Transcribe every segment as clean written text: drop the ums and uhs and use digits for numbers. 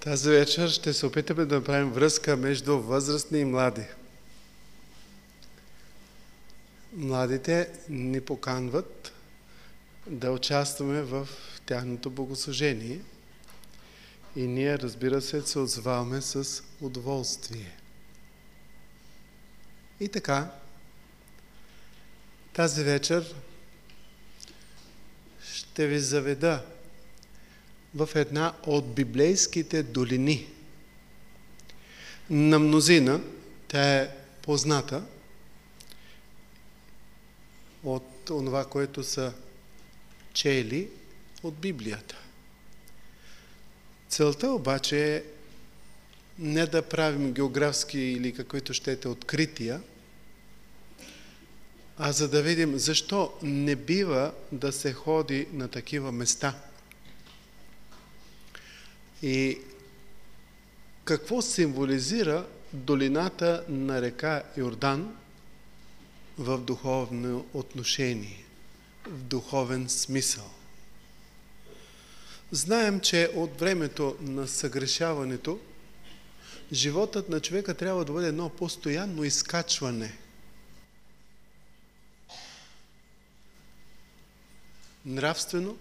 Тази вечер ще се опитаме да направим връзка между възрастни и млади. Младите ни поканват да участваме в тяхното богослужение и ние, разбира се отзоваваме с удоволствие. И така, тази вечер ще ви заведа в една от библейските долини. На мнозина тя е позната от това, което са чели от Библията. Целта обаче е не да правим географски или каквито щете открития, а за да видим защо не бива да се ходи на такива места. И какво символизира долината на река Йордан в духовно отношение, в духовен смисъл. Знаем, че от времето на съгрешаването животът на човека трябва да бъде едно постоянно изкачване. Нравствено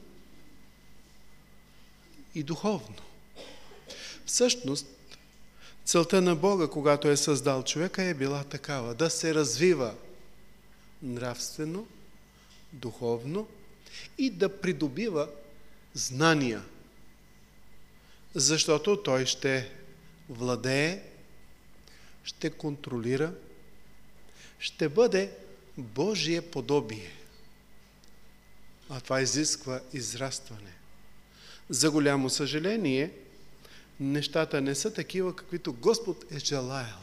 и духовно. Всъщност, целта на Бога, когато е създал човека, е била такава: да се развива нравствено, духовно и да придобива знания, защото той ще владее, ще контролира, ще бъде Божие подобие. А това изисква израстване. За голямо съжаление, нещата не са такива, каквито Господ е желаял.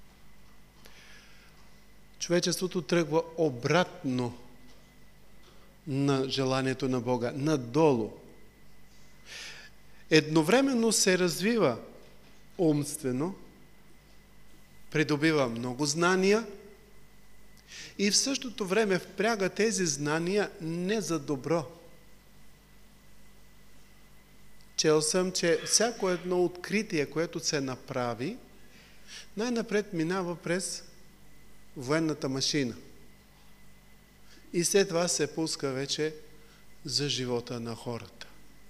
Човечеството тръгва обратно на желанието на Бога, надолу. Едновременно се развива умствено, придобива много знания и в същото време впряга тези знания не за добро. Чел съм, че всяко едно откритие, което се направи, най-напред минава през военната машина. И след това се пуска вече за живота на хората.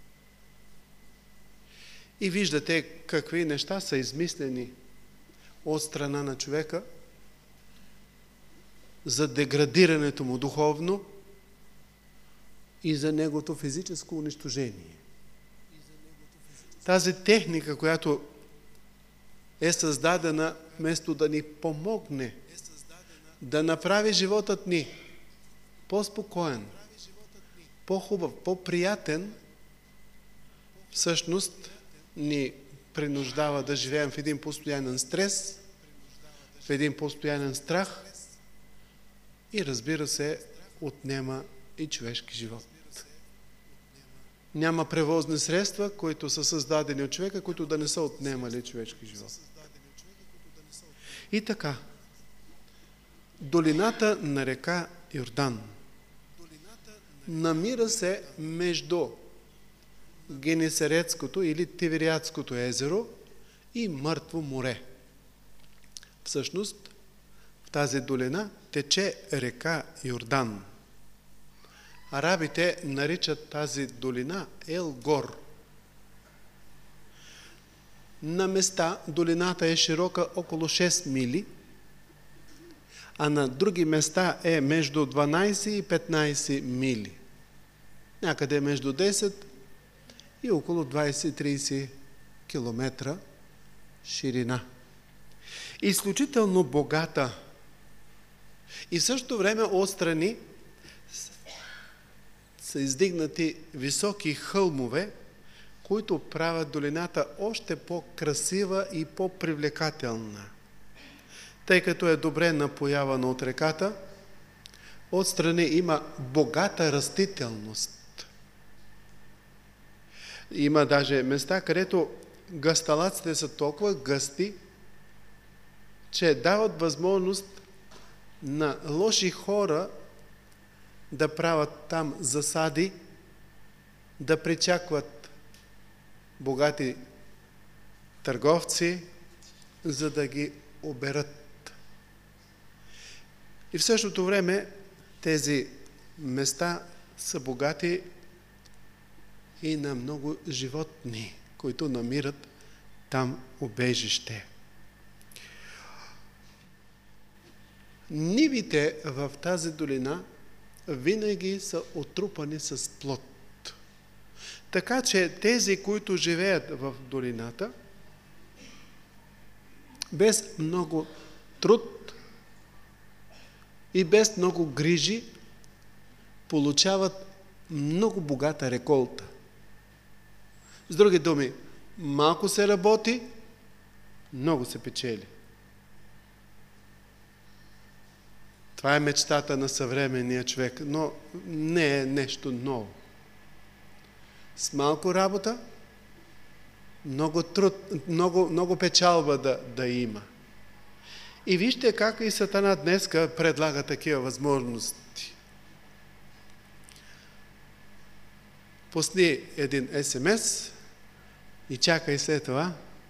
И виждате какви неща са измислени от страна на човека за деградирането му духовно и за неговото физическо унищожение. Тази техника, която е създадена вместо да ни помогне да направи животът ни по-спокоен, по-хубав, по-приятен, всъщност ни принуждава да живеем в един постоянен стрес, в един постоянен страх и, разбира се, отнема и човешки живот. Няма превозни средства, които са създадени от човека, които да не са отнемали човешки живот. И така, долината на река Йордан намира се между Генесаретското или Тивериадското езеро и Мъртво море. Всъщност, в тази долина тече река Йордан. Арабите наричат тази долина Ел-Гор. На места долината е широка около 6 мили, а на други места е между 12 и 15 мили. Някъде между 10 и около 20-30 километра ширина. Изключително богата и в същото време отстрани са издигнати високи хълмове, които правят долината още по-красива и по-привлекателна. Тъй като е добре напоявана от реката, отстрани има богата растителност. Има даже места, където гъсталаците са толкова гъсти, че дават възможност на лоши хора да правят там засади, да причакват богати търговци, за да ги оберат. И в същото време тези места са богати и на много животни, които намират там убежище. Нивите в тази долина винаги са отрупани с плод. Така че тези, които живеят в долината, без много труд и без много грижи, получават много богата реколта. С други думи, малко се работи, много се печели. Това е мечтата на съвременния човек, но не е нещо ново. С малко работа, много труд, много печалба да има. И вижте как и Сатана днеска предлага такива възможности. Пусни един СМС и чакай след това.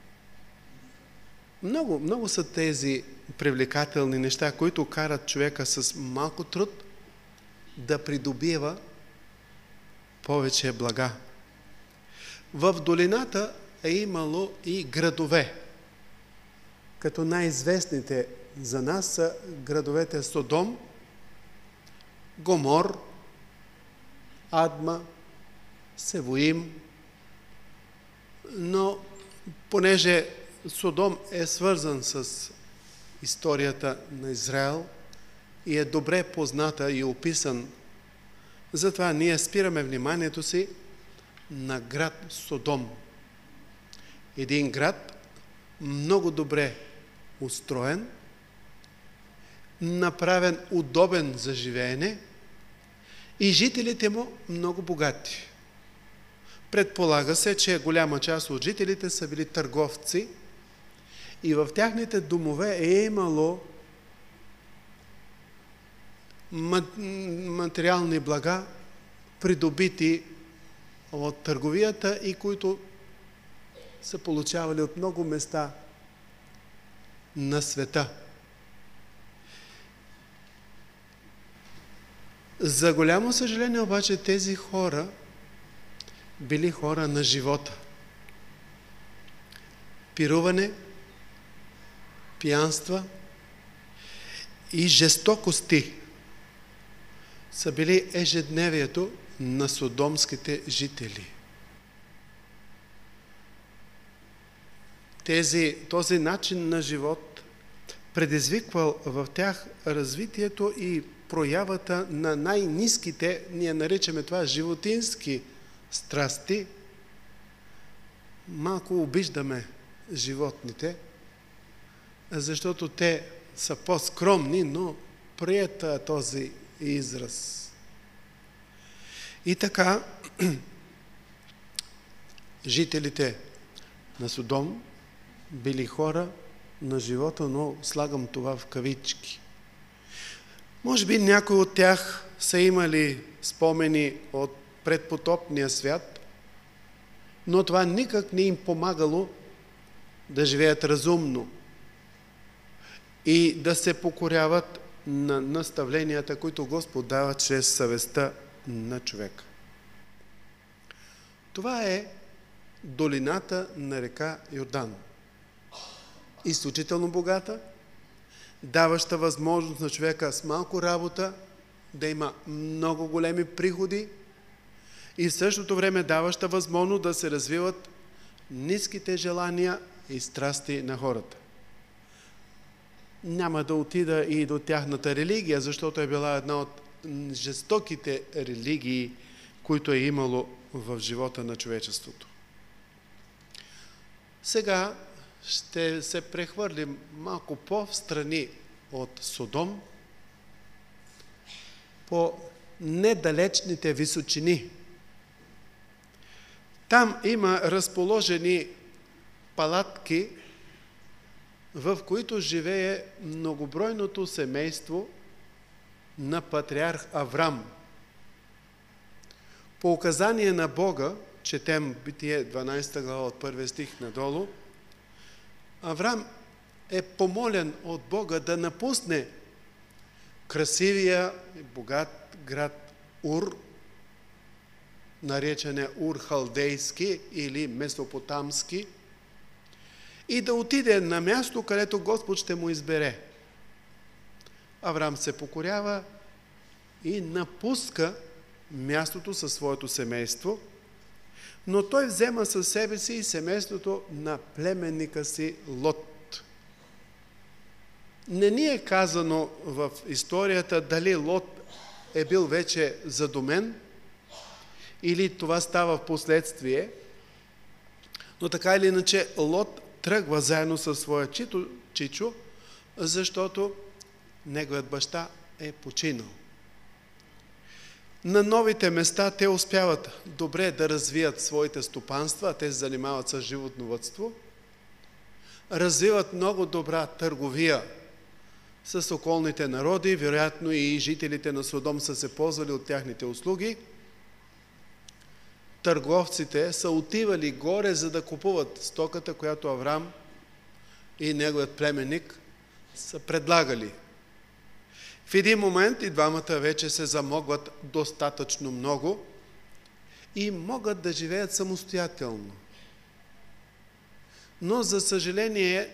Много са тези привлекателни неща, които карат човека с малко труд да придобива повече блага. В долината е имало и градове. Като най-известните за нас са градовете Содом, Гомор, Адма, Севоим. Но понеже Содом е свързан с историята на Израел и е добре позната и описан, затова ние спираме вниманието си на град Содом. Един град много добре устроен, направен удобен за живеене и жителите му много богати. Предполага се, че голяма част от жителите са били търговци и в тяхните домове е имало материални блага, придобити от търговията и които са получавали от много места на света. За голямо съжаление обаче тези хора били хора на живота. Пируване, пиянства и жестокости са били ежедневието на содомските жители. Този начин на живот предизвиквал в тях развитието и проявата на най-ниските, ние наричаме това животински страсти. Малко обиждаме животните, защото те са по-скромни, но приета този израз. И така, жителите на Содом били хора на живота, но слагам това в кавички. Може би някои от тях са имали спомени от предпотопния свят, но това никак не им помагало да живеят разумно и да се покоряват на наставленията, които Господ дава чрез съвестта на човека. Това е долината на река Йордан. Изключително богата, даваща възможност на човека с малко работа да има много големи приходи и в същото време даваща възможност да се развиват ниските желания и страсти на хората. Няма да отида и до тяхната религия, защото е била една от жестоките религии, които е имало в живота на човечеството. Сега ще се прехвърлим малко по-встрани от Содом, по недалечните височини. Там има разположени палатки, в които живее многобройното семейство на патриарх Аврам. По указание на Бога, четем Битие 12 глава от 1 стих надолу, Авраам е помолен от Бога да напусне красивия и богат град Ур, наречен е Ур халдейски или месопотамски, и да отиде на място, където Господ ще му избере. Авраам се покорява и напуска мястото със своето семейство, но той взема със себе си и семейството на племенника си Лот. Не ни е казано в историята дали Лот е бил вече задумен или това става в последствие, но така или иначе Лот тръгва заедно със своя чичо, защото неговият баща е починал. На новите места те успяват добре да развият своите стопанства, те се занимават с животновъдство, развиват много добра търговия с околните народи, вероятно и жителите на Содом са се ползвали от тяхните услуги. Търговците са отивали горе, за да купуват стоката, която Авраам и неговият племенник са предлагали. В един момент и двамата вече се замогват достатъчно много и могат да живеят самостоятелно. Но, за съжаление,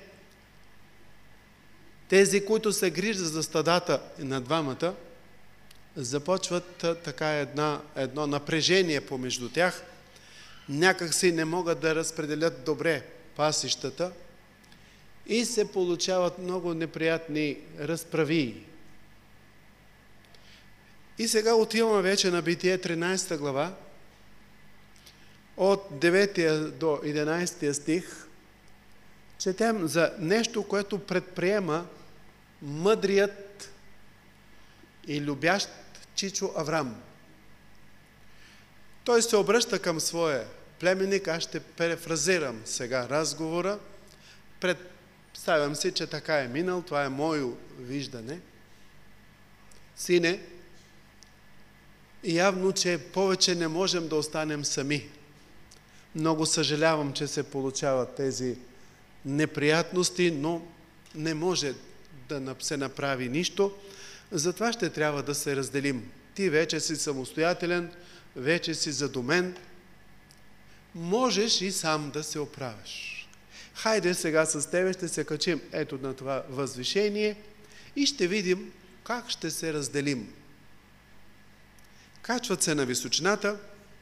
тези, които се грижат за стадата на двамата, започват така едно напрежение помежду тях. Някак си не могат да разпределят добре пасищата и се получават много неприятни разправии. И сега отиваме вече на Битие 13 глава, от 9 до 11 стих, четем за нещо, което предприема мъдрият и любящ чичо Авраам. Той се обръща към своя племенник, аз ще перефразирам сега разговора. Представям си, че така е минал, това е мое виждане. Сине, явно, че повече не можем да останем сами. Много съжалявам, че се получават тези неприятности, но не може да се направи нищо. Затова ще трябва да се разделим. Ти вече си самостоятелен, вече си задумен. Можеш и сам да се оправиш. Хайде сега с тебе ще се качим ето на това възвишение и ще видим как ще се разделим. Качват се на височината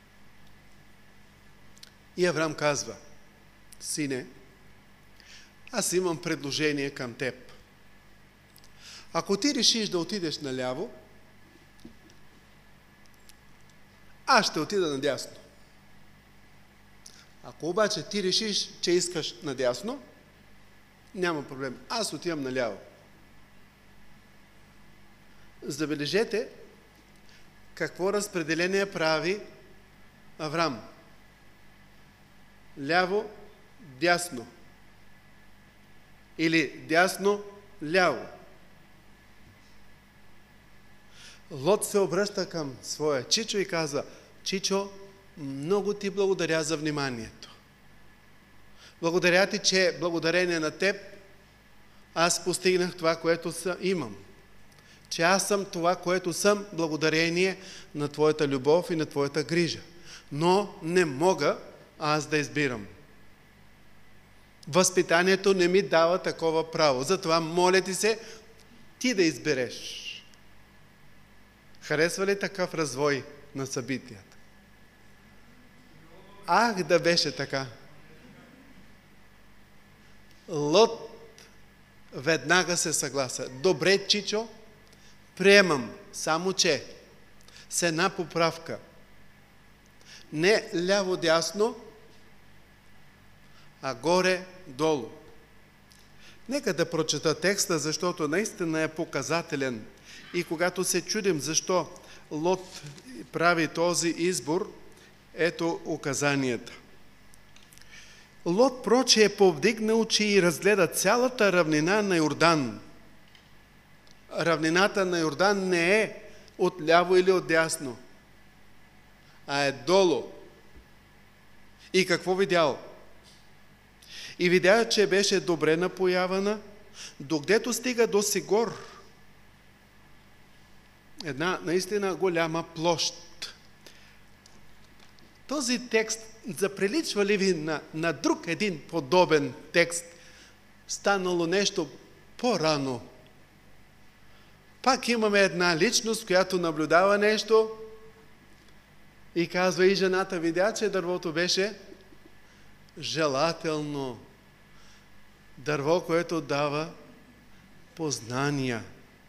и Авраам казва: сине, аз имам предложение към теб. Ако ти решиш да отидеш наляво, аз ще отида надясно. Ако обаче ти решиш, че искаш надясно, няма проблем. Аз отивам наляво. Забележете какво разпределение прави Авраам. Ляво, дясно. Или дясно, ляво. Лот се обръща към своя чичо и казва: чичо, много ти благодаря за вниманието. Благодаря ти, че благодарение на теб аз постигнах това, което имам. Че аз съм това, което съм, благодарение на твоята любов и на твоята грижа. Но не мога аз да избирам. Възпитанието не ми дава такова право. Затова моля ти се, ти да избереш. Харесва ли такъв развой на събитията? Ах, да беше така! Лот веднага се съглася. Добре, чичо, приемам, само че с една поправка. Не ляво-дясно, а горе-долу. Нека да прочета текста, защото наистина е показателен. И когато се чудим защо Лот прави този избор, ето указанията. Лот проче е повдигнал очи и разгледа цялата равнина на Йордан. Равнината на Йордан не е отляво или отдясно, а е долу. И какво видял? и видя, че беше добре напоявана, докъдето стига до Сигор. Една наистина голяма площ. Този текст заприличва ли ви на друг един подобен текст, станало нещо по-рано? Пак имаме една личност, която наблюдава нещо и казва, и жената видя, че дървото беше желателно. Дърво, което дава познания.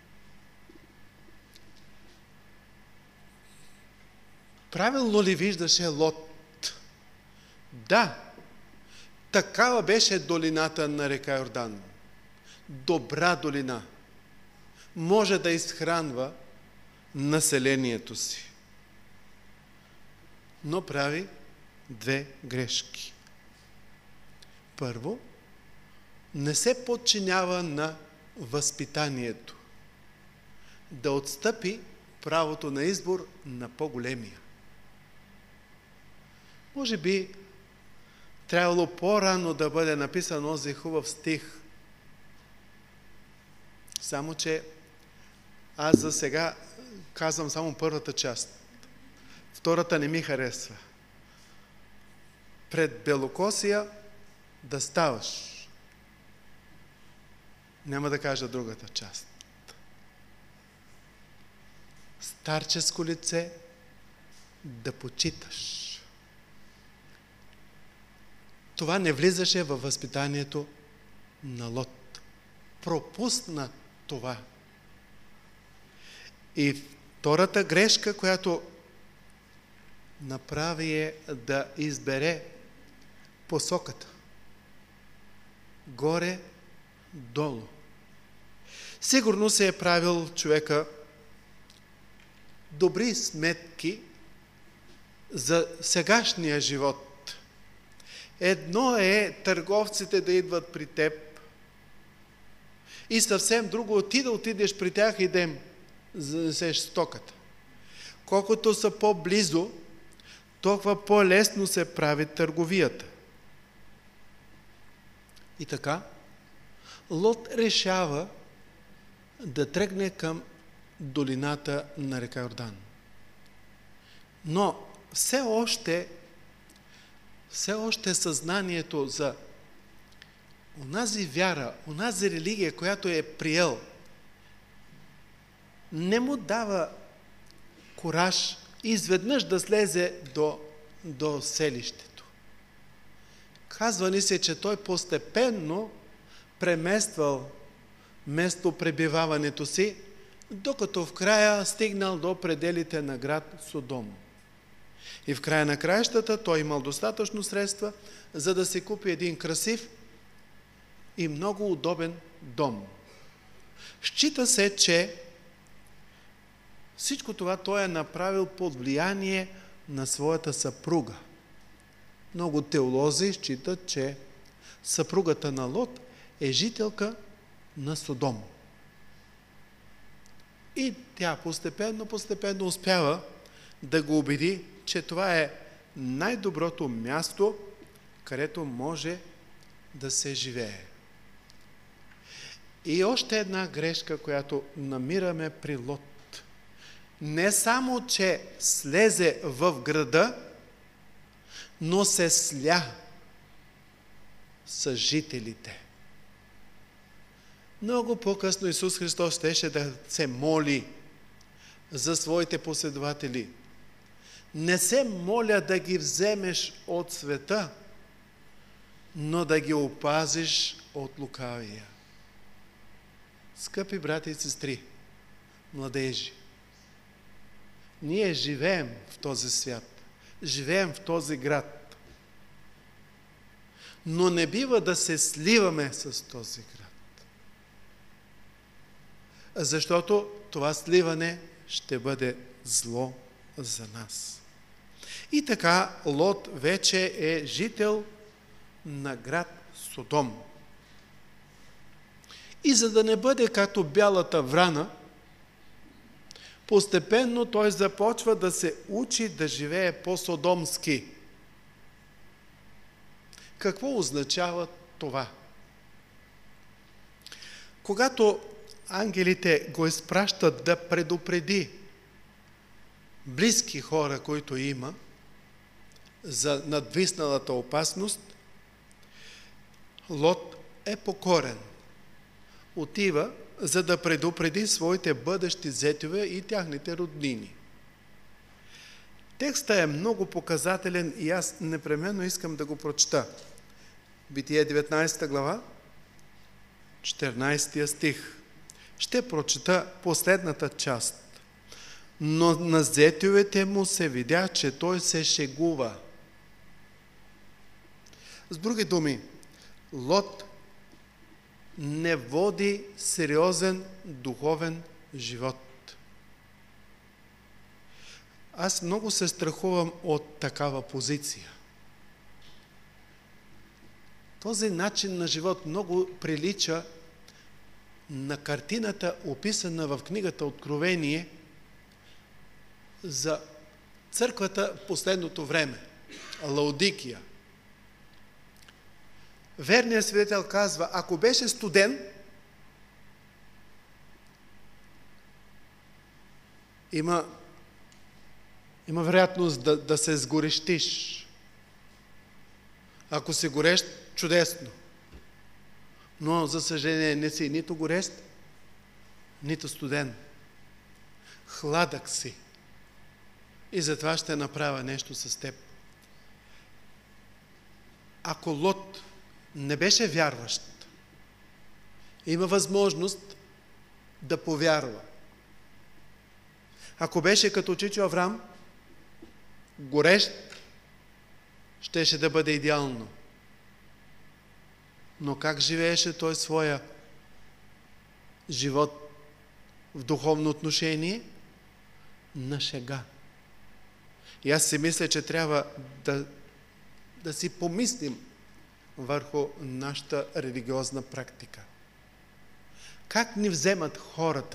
Правилно ли виждаше Лот? Да, такава беше долината на река Йордан. Добра долина. Може да изхранва населението си. Но прави две грешки. Първо, не се подчинява на възпитанието. Да отстъпи правото на избор на по-големия. Може би трябвало по-рано да бъде написан този хубав стих. Само че аз за сега казвам само първата част. Втората не ми харесва. Пред белокосия да ставаш. Няма да кажа другата част. Старческо лице да почиташ. Това не влизаше във възпитанието на Лот. Пропусна това. И втората грешка, която направи, е да избере посоката. Горе-долу. Сигурно се е правил човека добри сметки за сегашния живот. Едно е търговците да идват при теб и съвсем друго ти да отидеш при тях и да им занесеш стоката. Колкото са по-близо, толкова по-лесно се прави търговията. И така, Лот решава да тръгне към долината на река Йордан. Но все още съзнанието за онази вяра, онази религия, която е приел, не му дава кураж изведнъж да слезе до селището. Казва ни се, че той постепенно премествал местопребиваването си, докато в края стигнал до пределите на град Содом. И в края на краищата той имал достатъчно средства, за да си купи един красив и много удобен дом. Счита се, че всичко това той е направил под влияние на своята съпруга. Много теолози считат, че съпругата на Лот е жителка на Содом. И тя постепенно успява да го убеди, че това е най-доброто място, където може да се живее. И още една грешка, която намираме при Лот. Не само, че слезе в града, но се сля с жителите. Много по-късно Исус Христос щеше да се моли за своите последователи. Не се моля да ги вземеш от света, но да ги опазиш от лукавия. Скъпи брати и сестри, младежи, ние живеем в този свят, живеем в този град, но не бива да се сливаме с този град. Защото това сливане ще бъде зло за нас. И така Лот вече е жител на град Содом. И за да не бъде като бялата врана, постепенно той започва да се учи да живее по-содомски. Какво означава това. Когато ангелите го изпращат да предупреди близки хора, които има, за надвисналата опасност, Лот е покорен. Отива, за да предупреди своите бъдещи зетове и тяхните роднини. Текстът е много показателен и аз непременно искам да го прочета. Битие 19 глава, 14 стих. Ще прочета последната част. Но на зетовете му се видя, че той се шегува. С други думи, Лот не води сериозен духовен живот. Аз много се страхувам от такава позиция. Този начин на живот много прилича на картината, описана в книгата Откровение за църквата в последното време, Лаодикия. Верният свидетел казва, ако беше студен, има вероятност да се сгорещиш. Ако си горещ, чудесно. Но, за съжаление, не си нито горещ, нито студен. Хладък си. И затова ще направя нещо с теб. Ако Лот не беше вярващ, има възможност да повярва. Ако беше като чичо Аврам, горещ, щеше да бъде идеално. Но как живееше той своя живот в духовно отношение? На шега. И аз си мисля, че трябва да си помислим върху нашата религиозна практика. Как ни вземат хората?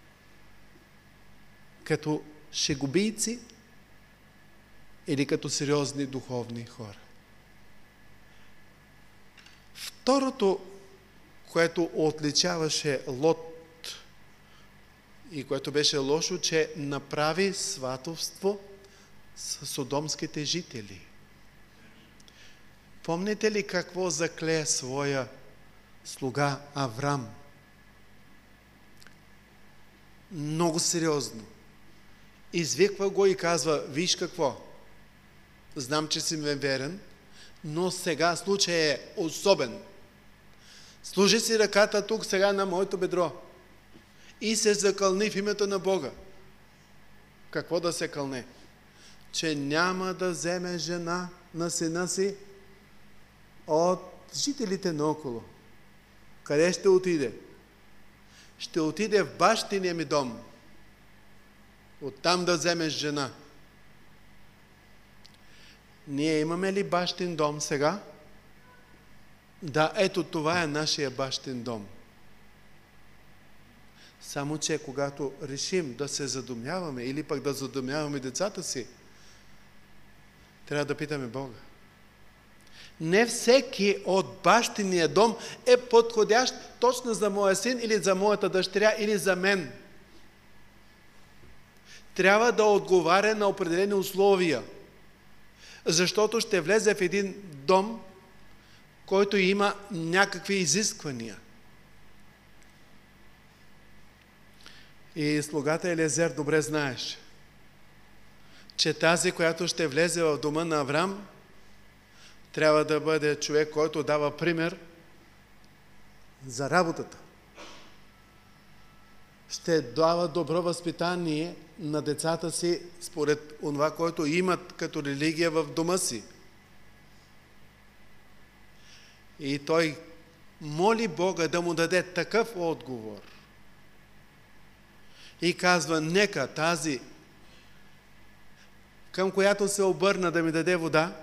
Като шегобийци или като сериозни духовни хора? Второто, което отличаваше Лот и което беше лошо, че направи сватовство с содомските жители. Помните ли какво закле своя слуга Аврам? Много сериозно. Извиква го и казва, виж какво, знам, че си ме верен, но сега случай е особен. Служи си ръката тук сега на моето бедро и се закълни в името на Бога. Какво да се кълне? Че няма да вземе жена на сина си от жителите наоколо. Къде ще отиде? Ще отиде в бащиния ми дом. Оттам да вземеш жена. Ние имаме ли бащин дом сега? Да, ето това е нашия бащин дом. Само че когато решим да се задумяваме или пък да задумяваме децата си, трябва да питаме Бога. Не всеки от бащиния дом е подходящ точно за моя син или за моята дъщеря или за мен. Трябва да отговаря на определени условия, защото ще влезе в един дом, който има някакви изисквания. И слугата Елиезер добре знаеш, че тази, която ще влезе в дома на Аврам, трябва да бъде човек, който дава пример за работата. Ще дава добро възпитание на децата си според това, което имат като религия в дома си. И той моли Бога да му даде такъв отговор. И казва, нека тази, към която се обърна да ми даде вода,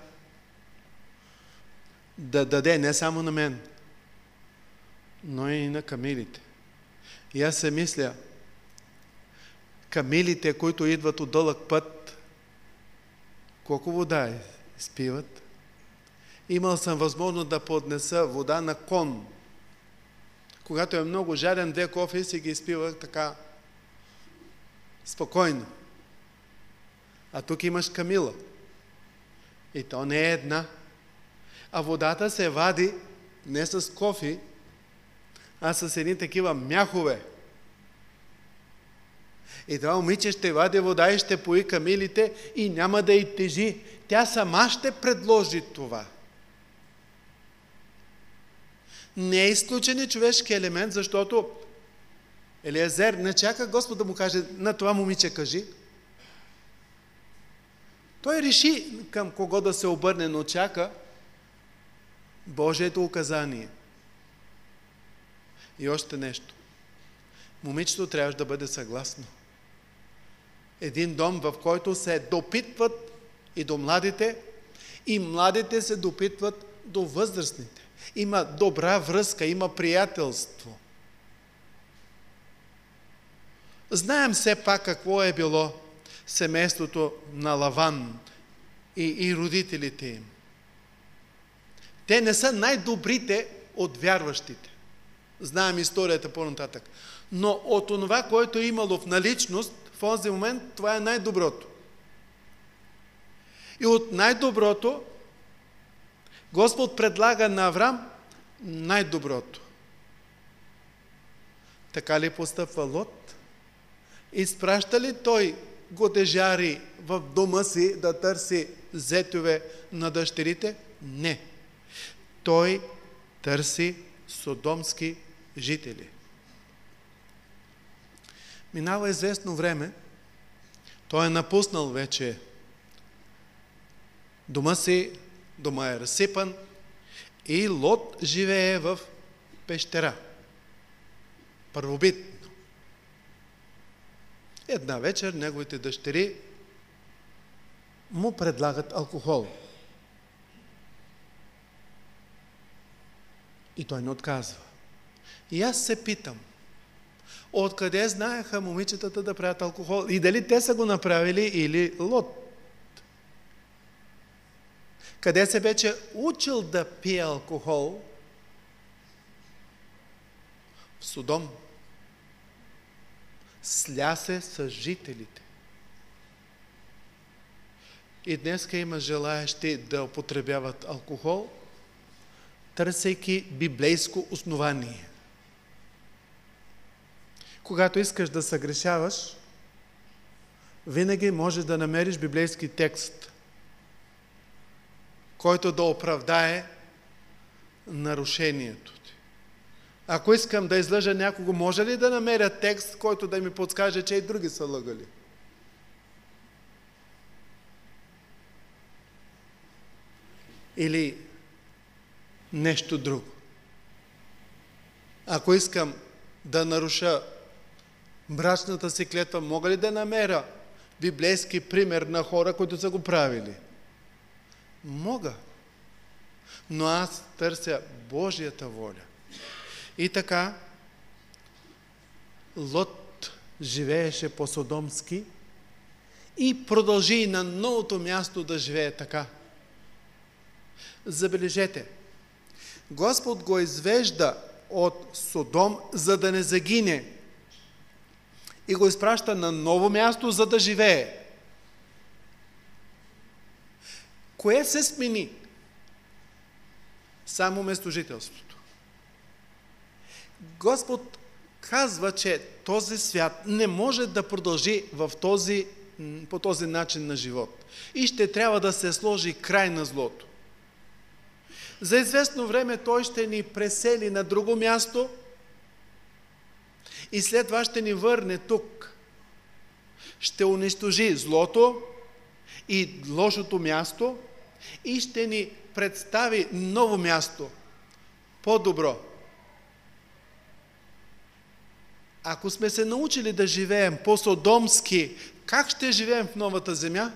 да даде не само на мен, но и на камилите. И аз се мисля, камилите, които идват от дълъг път, колко вода изпиват? Имал съм възможност да поднеса вода на кон. Когато е много жаден, 2 кофи си ги изпива така спокойно. А тук имаш камила. И то не е една. А водата се вади не с кофи, а с едни такива мяхове. И това момиче ще вади вода и ще пои камилите и няма да й тежи. Тя сама ще предложи това. Не е изключен човешки елемент, защото Елиезер не чака Господ да му каже, на това момиче кажи. Той реши към кого да се обърне, но чака Божието указание. И още нещо. Момичето трябваше да бъде съгласно. Един дом, в който се допитват и до младите, и младите се допитват до възрастните. Има добра връзка, има приятелство. Знаем все пак какво е било семейството на Лаван и родителите им. Те не са най-добрите от вярващите. Знаем историята по-нататък. Но от това, което е имало в наличност, в този момент, това е най-доброто. И от най-доброто Господ предлага на Аврам най-доброто. Така ли постъпва Лот? Изпраща ли той годежари в дома си да търси зетове на дъщерите? Не. Той търси содомски жители. Минава известно време, той е напуснал вече дома си, дома е разсипан и Лот живее в пещера. Първобитно. Една вечер неговите дъщери му предлагат алкохол. И той не отказва. И аз се питам, откъде знаеха момичетата да правят алкохол? И дали те са го направили или Лот? Къде се вече учил да пие алкохол? В Содом. Сля се с жителите. И днеска има желаящи да употребяват алкохол, търсейки библейско основание. Когато искаш да съгрешаваш, винаги можеш да намериш библейски текст, който да оправдае нарушението ти. Ако искам да излъжа някого, може ли да намеря текст, който да ми подскаже, че и други са лъгали? Или нещо друго. Ако искам да наруша брачната си клетва, мога ли да намеря библейски пример на хора, които са го правили? Мога. Но аз търся Божията воля. И така, Лот живееше по-содомски и продължи и на новото място да живее така. Забележете, Господ го извежда от Содом, за да не загине, и го изпраща на ново място, за да живее. Кое се смени? Само местожителството. Господ казва, че този свят не може да продължи по този начин на живот. И ще трябва да се сложи край на злото. За известно време той ще ни пресели на друго място и след това ще ни върне тук. Ще унищожи злото и лошото място и ще ни представи ново място, по-добро. Ако сме се научили да живеем по-содомски, как ще живеем в новата земя?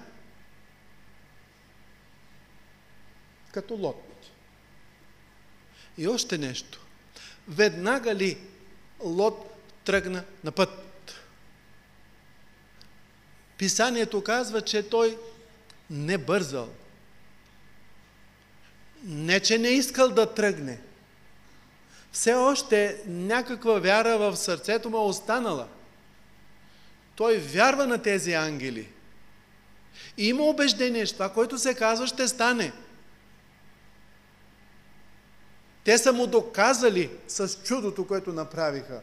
Като Лот. И още нещо. Веднага ли Лот тръгна на път? Писанието казва, че той не бързал. Не, че не искал да тръгне. Все още някаква вяра в сърцето му е останала. Той вярва на тези ангели. И има убеждение, че това, което се казва, ще стане. Те са му доказали с чудото, което направиха.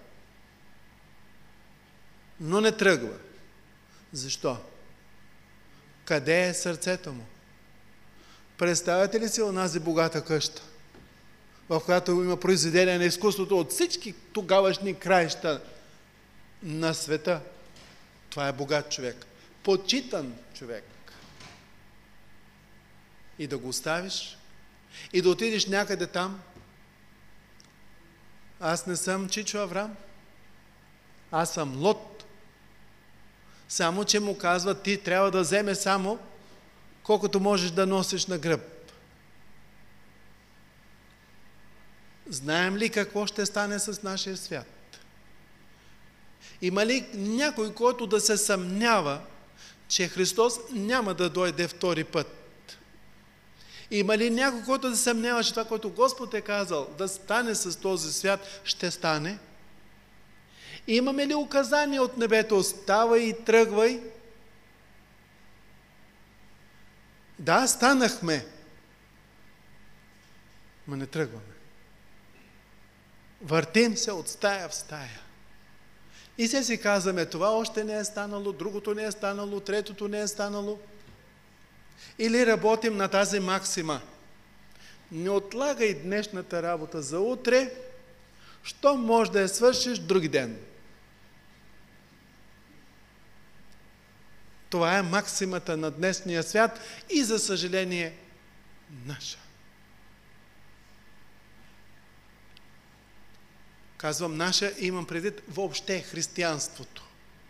Но не тръгва. Защо? Къде е сърцето му? Представяте ли си онази богата къща, в която има произведение на изкуството от всички тогавашни краища на света? Това е богат човек. Почитан човек. И да го оставиш, и да отидеш някъде там. Аз не съм Чичо Аврам. Аз съм Лот. Само, че му казва, ти трябва да вземе само колкото можеш да носиш на гръб. Знаем ли какво ще стане с нашия свят? Има ли някой, който да се съмнява, че Христос няма да дойде втори път? Има ли някой, който да се съмнява, че това, което Господ е казал да стане с този свят, ще стане? Имаме ли указания от небето? Оставай и тръгвай. Да, станахме, но не тръгваме. Въртим се от стая в стая. И се си казваме, това още не е станало, другото не е станало, третото не е станало. Или работим на тази максима. Не отлагай днешната работа за утре, що може да я свършиш други ден. Това е максимата на днешния свят и, за съжаление, наша. Казвам наша, имам предвид въобще християнството.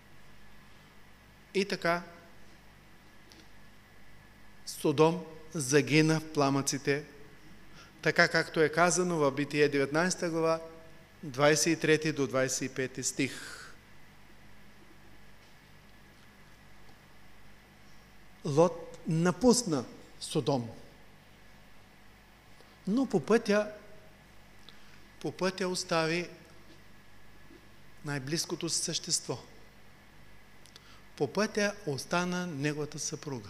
И така, Содом загина в пламъците, така както е казано в Битие 19 глава, 23 до 25 стих. Лот напусна Содом, но по пътя остави най-близкото си същество. По пътя остана неговата съпруга.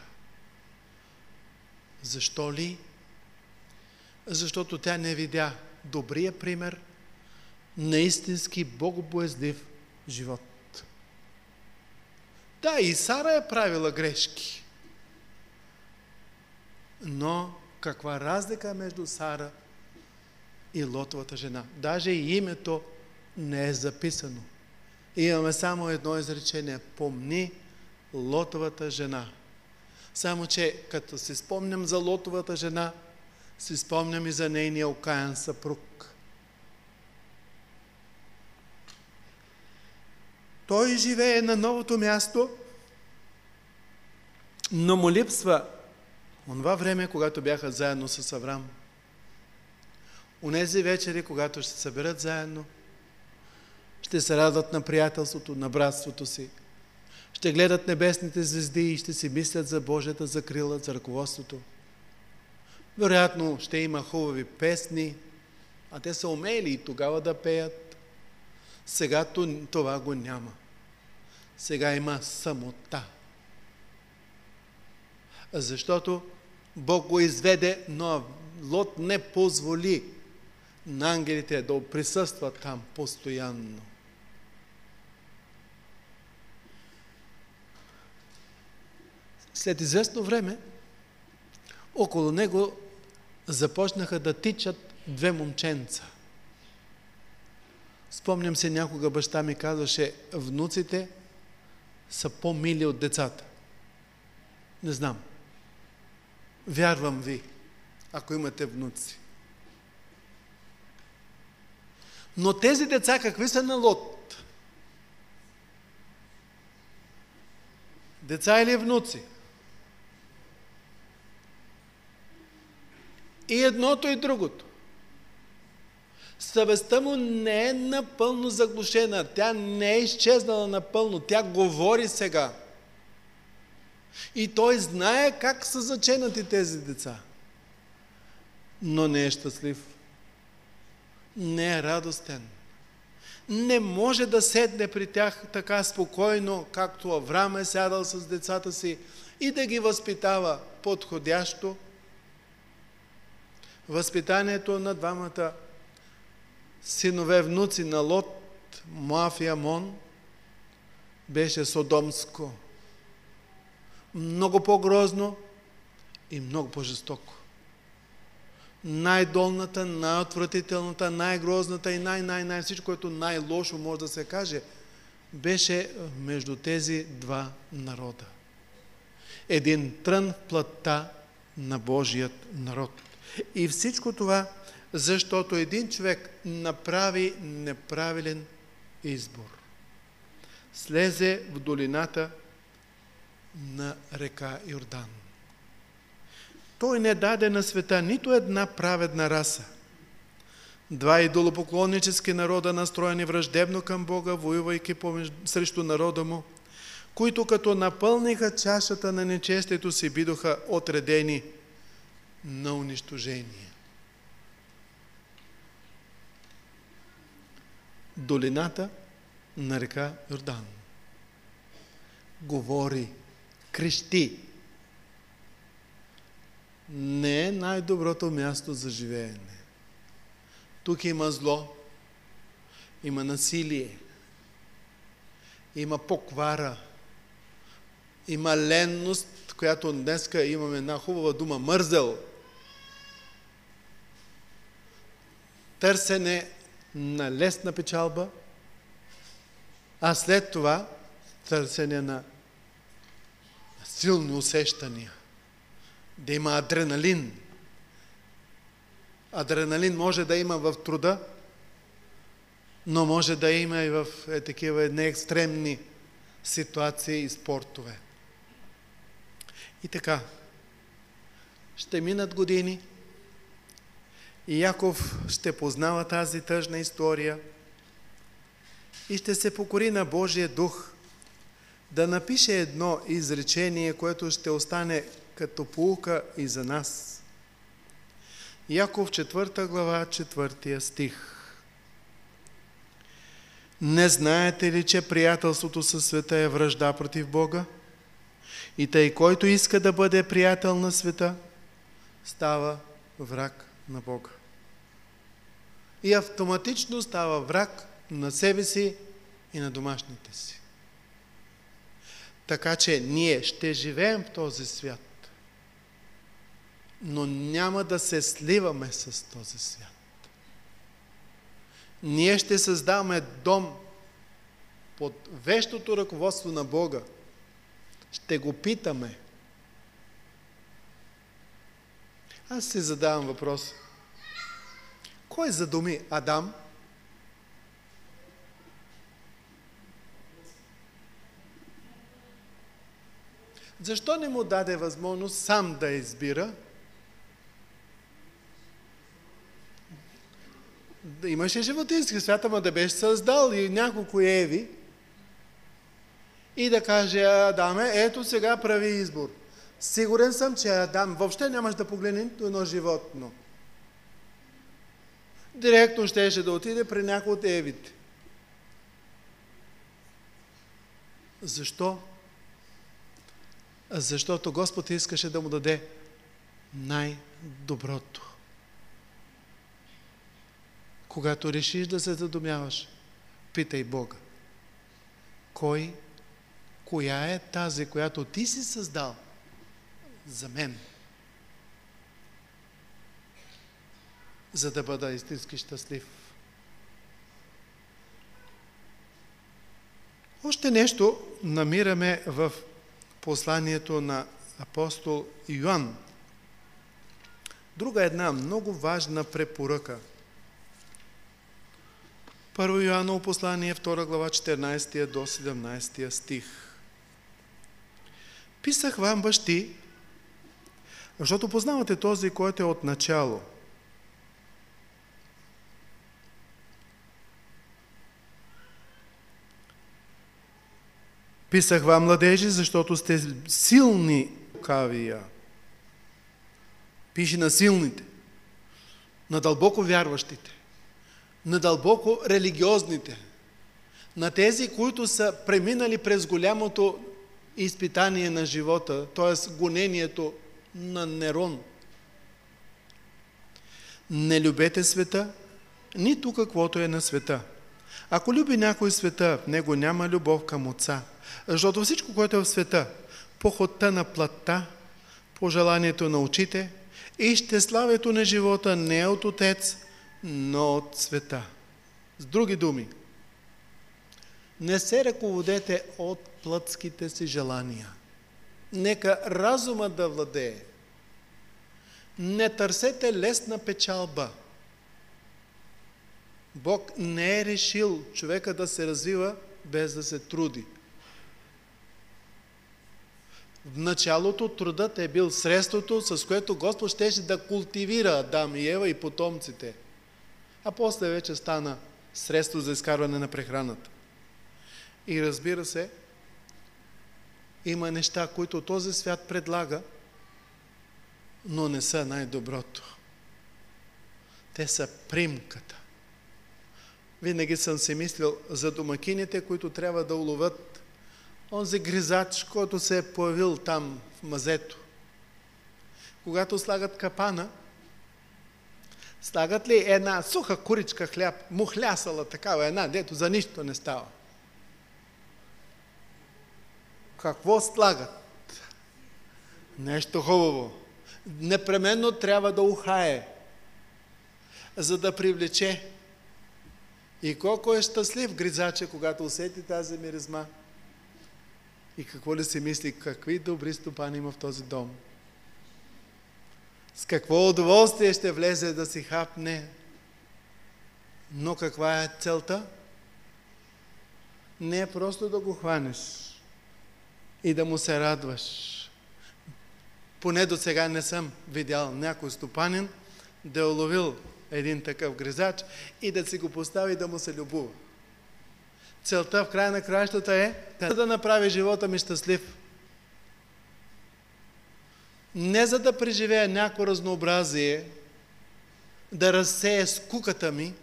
Защо ли? Защото тя не видя добрия пример на истински богобоязлив живот. Да, и Сара е правила грешки. Но каква разлика между Сара и Лотовата жена? Даже и името не е записано. Имаме само едно изречение. Помни Лотовата жена. Само, че като си спомням за Лотовата жена, си спомням и за нейния окаян съпруг. Той живее на новото място, но му липсва онова време, когато бяха заедно с Аврам. Онези вечери, когато ще се съберат заедно, ще се радват на приятелството, на братството си, ще гледат небесните звезди и ще си мислят за Божията закрила, за ръководството. Вероятно ще има хубави песни, а те са умели и тогава да пеят. Сега това го няма. Сега има самота. Защото Бог го изведе, но Лот не позволи на ангелите да присъстват там постоянно. След известно време около него започнаха да тичат две момченца. Спомням се, някога баща ми казваше, внуците са по-мили от децата. Не знам. Вярвам ви, ако имате внуци. Но тези деца какви са на Лот? Деца или внуци? И едното и другото. Съвестта му не е напълно заглушена. Тя не е изчезнала напълно. Тя говори сега. И той знае как са заченати тези деца. но не е щастлив. Не е радостен. Не може да седне при тях така спокойно, както Авраам е сядал с децата си и да ги възпитава подходящо. Възпитанието на двамата синове внуци на Лот, Моав и Амон, беше содомско. Много по-грозно и много по-жестоко. Най-долната, най-отвратителната, най-грозната и най всичко, което най-лошо може да се каже, беше между тези два народа. Един трън в плътта на Божият народ. И всичко това, защото един човек направи неправилен избор. Слезе в долината на река Йордан. Той не даде на света нито една праведна раса. Два идолопоклоннически народа, настроени враждебно към Бога, воювайки срещу народа му, които като напълниха чашата на нечестието си, бидоха отредени на унищожение. Долината на река Йордан говори, крещи. Не е най-доброто място за живеене. Тук има зло, има насилие, има поквара, има ленност, която днеска имаме една хубава дума, мързел. Търсене на лесна печалба, а след това търсене на силни усещания. Да има адреналин. Адреналин може да има в труда, но може да има и в такива неекстремни ситуации и спортове. И така, ще минат години и Яков ще познава тази тъжна история и ще се покори на Божия дух да напише едно изречение, което ще остане като поука и за нас. Яков 4 глава, 4 стих. Не знаете ли, че приятелството със света е вражда против Бога? И тъй, който иска да бъде приятел на света, става враг на Бога. И автоматично става враг на себе си и на домашните си. Така че ние ще живеем в този свят, но няма да се сливаме с този свят. Ние ще създаваме дом под вещото ръководство на Бога. Ще го питаме. Аз си задавам въпрос. Кой задуми Адам? Защо не му даде възможност сам да избира? Имаше животински свят, ама да беше създал и няколко Еви и да каже: Адаме, ето сега прави избор. Сигурен съм, че Адам въобще нямаш да погледне нито едно животно. Директно щеше да отиде при някой от Евите. Защо? Защото Господ искаше да му даде най-доброто. Когато решиш да се задумяваш, питай Бога. Коя е тази, която ти си създал за мен, за да бъда истински щастлив? Още нещо намираме в посланието на апостол Йоан. Друга една много важна препоръка. 1 Йоаново послание, 2 глава, 14 до 17 стих. Писах вам, бащи, защото познавате този, който е от начало. Писах вам, младежи, защото сте силни лукавия. Пише на силните. на дълбоко вярващите, на дълбоко религиозните, на тези, които са преминали през голямото изпитание на живота, т.е. гонението на Нерон. Не любете света, нито каквото е на света. Ако люби някой света, в него няма любов към Отца. Защото всичко, което е в света, похотта на плътта, пожеланието на очите и щеславието на живота не е от Отец, но от света. С други думи, не се ръководете от плътските си желания. Нека разумът да владее. Не търсете лесна печалба. Бог не е решил човека да се развива без да се труди. В началото трудът е бил средството, с което Господ щеше да култивира Адам и Ева и потомците. А после вече стана средство за изкарване на прехраната. И разбира се, има неща, които този свят предлага, но не са най-доброто. Те са примката. Винаги съм си мислил за домакините, които трябва да уловят онзи гризач, който се е появил там в мазето. Когато слагат капана, слагат ли една суха куричка хляб, мухлясала такава една, дето за нищо не става? Какво слагат? Нещо хубаво. Непременно трябва да ухае, за да привлече. И колко е щастлив гризача, когато усети тази миризма. И какво ли си мисли, какви добри стопани има в този дом. С какво удоволствие ще влезе да си хапне. Но каква е целта? Не е просто да го хванеш и да му се радваш. Поне до сега не съм видял някой стопанин да е уловил един такъв гризач и да си го постави да му се любува. Целта в края на краищата е да направи живота ми щастлив. Не за да преживея някакво разнообразие, да разсея скуката ми,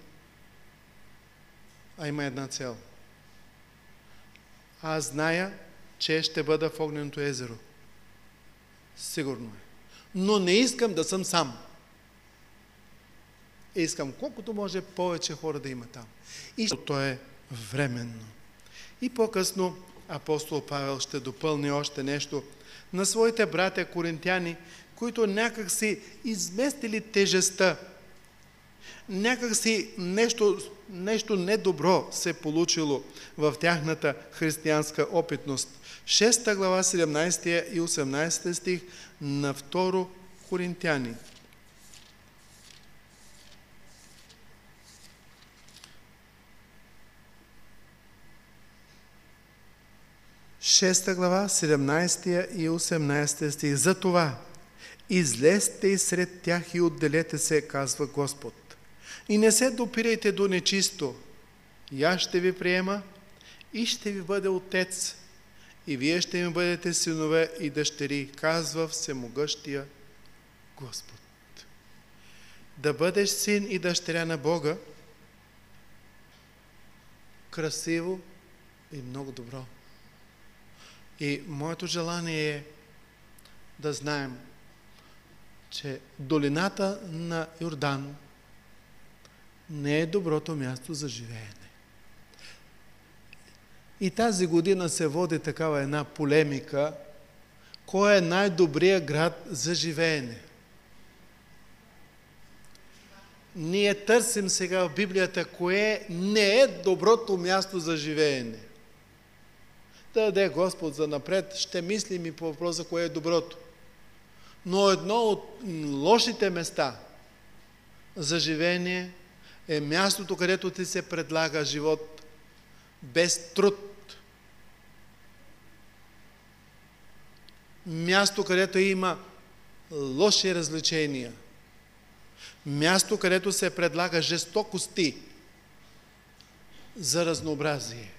а има една цел. Аз зная, че ще бъда в огненото езеро. Сигурно е. Но не искам да съм сам. Искам колкото може повече хора да има там. И то е временно. И по-късно апостол Павел ще допълни още нещо на своите братя коринтяни, които някак си изместили тежестта. Някак си нещо недобро се получило в тяхната християнска опитност. 6 глава, 17 и 18 стих на 2 Коринтяни. 6 глава, 17 и 18 стих. Затова излезте и сред тях и отделете се, казва Господ. И не се допирайте до нечисто. И аз ще ви приема и ще ви бъде отец. И вие ще ми бъдете синове и дъщери, казва всемогъщия Господ. Да бъдеш син и дъщеря на Бога, красиво и много добро. И моето желание е да знаем, че долината на Йордан не е доброто място за живеене. И тази година се води такава една полемика, кой е най-добрият град за живеене. Ние търсим сега в Библията, кое не е доброто място за живеене. Да даде Господ за напред, ще мислим и по въпроса, кое е доброто. Но едно от лошите места за живеене е мястото, където ти се предлага живот без труд. Място, където има лоши развлечения. Място, където се предлага жестокости за разнообразие.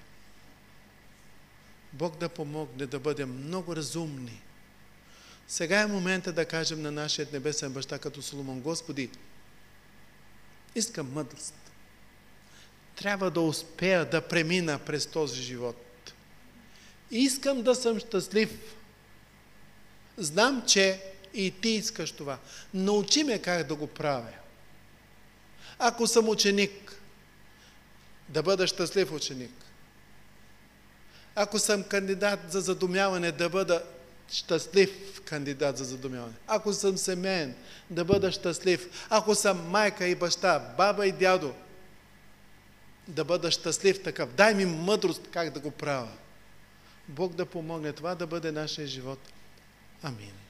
Бог да помогне да бъдем много разумни. Сега е момента да кажем на нашия небесен баща като Соломон: Господи, Искам мъдрост. Трябва да успея да премина през този живот. Искам да съм щастлив. Знам, че и ти искаш това. Научи ме как да го правя. Ако съм ученик, да бъда щастлив ученик. Ако съм кандидат за задумяване, да бъда щастлив кандидат за задумяване. Ако съм семейен, да бъда щастлив. Ако съм майка и баща, баба и дядо, да бъда щастлив такъв. Дай ми мъдрост как да го правя. Бог да помогне това да бъде нашия живот. Амин.